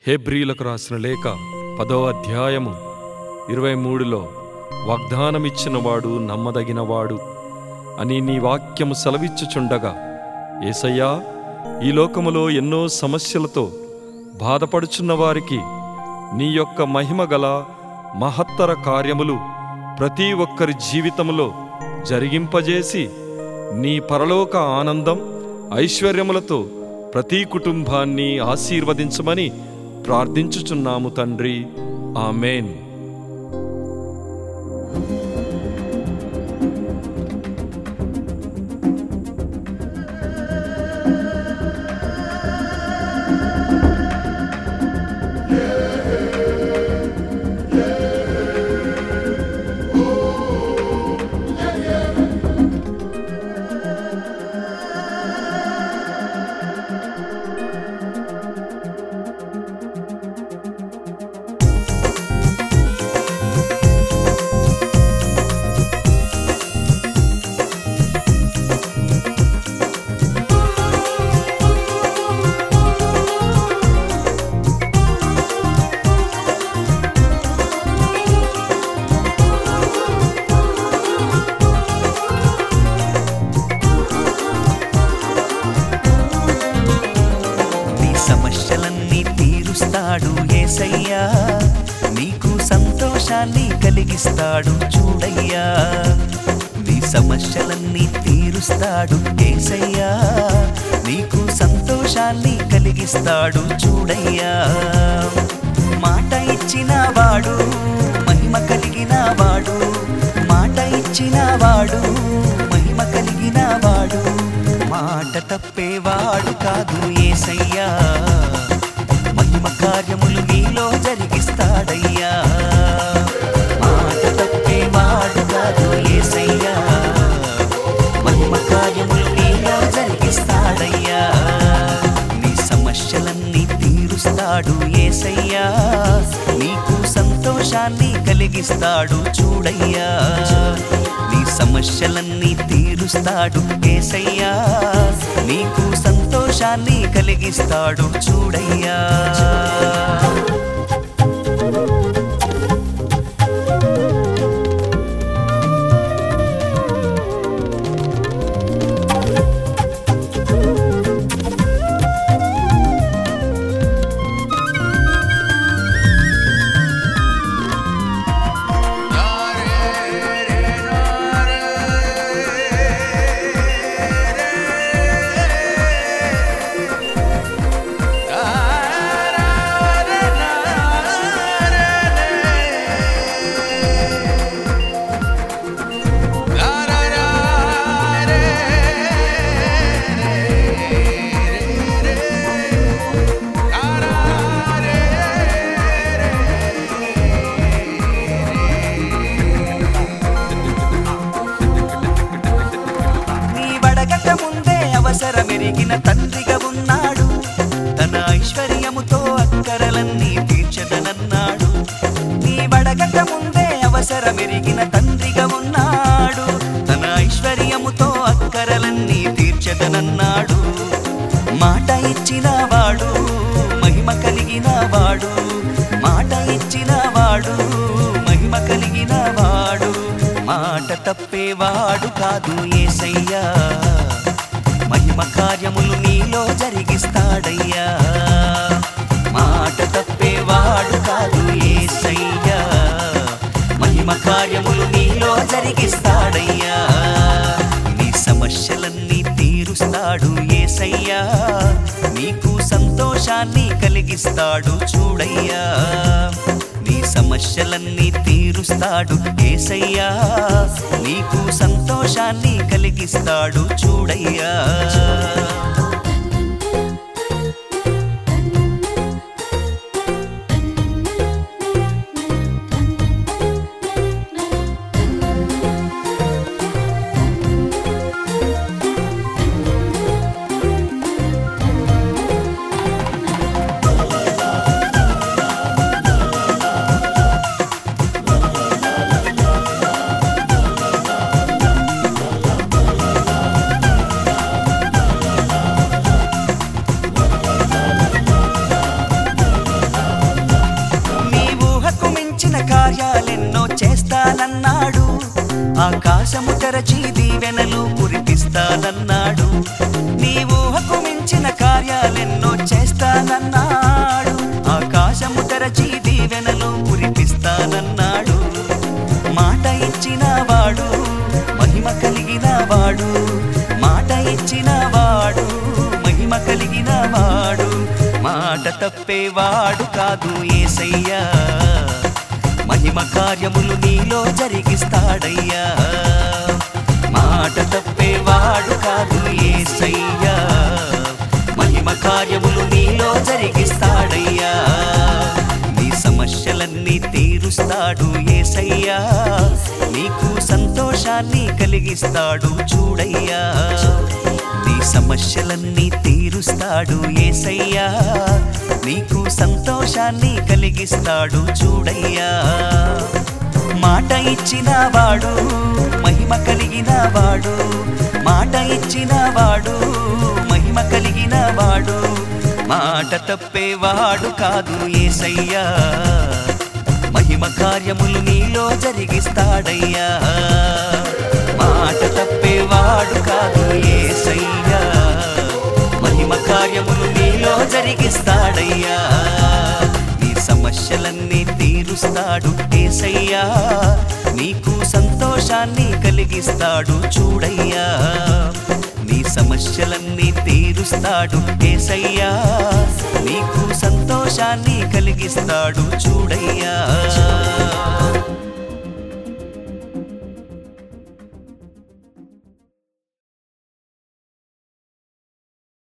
హెబ్రీలకు రాసిన లేఖ 10వ అధ్యాయము 23లో వాగ్దానమిచ్చినవాడు నమ్మదగినవాడు అని నీ వాక్యము సెలవిచ్చుచుండగా, యేసయ్యా, ఈ లోకములో ఎన్నో సమస్యలతో బాధపడుచున్న వారికి నీ యొక్క మహిమగల మహత్తర కార్యములు ప్రతి ఒక్కరి జీవితములో జరిగింపజేసి నీ పరలోక ఆనందం ఐశ్వర్యములతో ప్రతి కుటుంబాన్ని ఆశీర్వదించమని ప్రార్థించుచున్నాము తండ్రి. ఆమేన్. సమస్యలన్నీ తీరుస్తాడు యేసయ్యా, నీకు సంతోషాన్ని కలిగిస్తాడు చూడయ్యా. నీ సమస్యలన్నీ తీరుస్తాడు యేసయ్యా, నీకు సంతోషాన్ని కలిగిస్తాడు చూడయ్యా. మాట ఇచ్చిన వాడు మహిమ కలిగిన వాడు, మాట ఇచ్చిన వాడు మహిమ కలిగిన వాడు, మాట తప్పేవాడు కాదు యేసయ్యా. మహిమ కార్యములు నీలో జరిగిస్తాడయ్యా. మాట తప్పేవాడు కాదు యేసయ్యా, మహిమ కార్యములు నీలో జరిగిస్తాడయ్యా. నీ సమస్యలన్నీ తీరుస్తాడు యేసయ్యా, నీకు సంతోషాన్ని కలిగిస్తాడు చూడయ్యా. నీ సమస్యలన్నీ తీరుస్తాడు యేసయ్యా, నీకు సంతోషాన్ని కలిగిస్తాడు చూడయ్యా. ముందే అవసరమెరిగిన తండ్రిగా ఉన్నాడు, తన ఐశ్వర్యముతో అక్కరలన్నీ తీర్చదనన్నాడు. నీ వడగట ముందే అవసరమెరిగిన తండ్రిగా ఉన్నాడు, తన ఐశ్వర్యముతో అక్కరలన్నీ తీర్చదనన్నాడు. మాట ఇచ్చిన వాడు మహిమ కలిగిన వాడు, మాట ఇచ్చిన వాడు మహిమ కలిగిన వాడు, మాట తప్పేవాడు కాదు యేసయ్యా. మహిమ కార్యములు నీలో జరిగిస్తాడయ్యా. మాట తప్పేవాడు కాదు యేసయ్యా, మహిమ కార్యములు నీలో జరిగిస్తాడయ్యా. నీ సమస్యలన్నీ తీరుస్తాడు యేసయ్యా, నీకు సంతోషాన్ని కలిగిస్తాడు చూడయ్యా. నీ సమస్యలన్నీ తీరుస్తాడు యేసయ్యా, నీకు సంతోషాన్ని కలిగిస్తాడు చూడయ్యా. మించిన కార్యాలెన్నో చేస్తానన్నాడు. ఆకాశము తెరచి దీవెనలు కురిపిస్తానన్నాడు. నీ ఊహకు మించిన కార్యాలెన్నో చేస్తానన్నాడు. ఆకాశము తెరచి దీవెనలు కురిపిస్తానన్నాడు. మాట ఇచ్చిన వాడు మహిమ కలిగిన వాడు. మాట ఇచ్చిన వాడు మహిమ కలిగిన వాడు. మాట తప్పేవాడు కాదు యేసయ్యా. మహిమ కార్యములు నీలో జరిగిస్తాడయ్యా. మాట తప్పేవాడు కాదు యేసయ్యా. మహిమ కార్యములు నీలో జరిగిస్తాడయ్యా. నీ సమస్యలన్నీ తీరుస్తాడు యేసయ్యా. నీకు సంతోషాన్ని కలిగిస్తాడు చూడయ్యా. నీ సమస్యలన్నీ తీరుస్తాడు యేసయ్యా. నీకు సంతోషాన్ని కలిగిస్తాడు చూడయ్యా. మాట ఇచ్చిన వాడు మహిమ కలిగిన వాడు. మాట ఇచ్చిన వాడు మహిమ కలిగిన వాడు. మాట తప్పేవాడు కాదు యేసయ్యా. మహిమ కార్యములు నీలో జరిగిస్తాడయ్యా. మాట తప్పేవాడు కాదు యేసయ్యా. మహిమ కార్యములు నీలో జరిగిస్తాడయ్యా. నీ సమస్యలన్నీ తీరుస్తాడు యేసయ్యా. నీకు సంతోషాన్ని కలిగిస్తాడు చూడయ్యా. నీ సమస్యలన్నీ తీరుస్తాడు యేసయ్యా. నీకు సంతోషాన్ని కలిగిస్తాడు చూడయ్యా.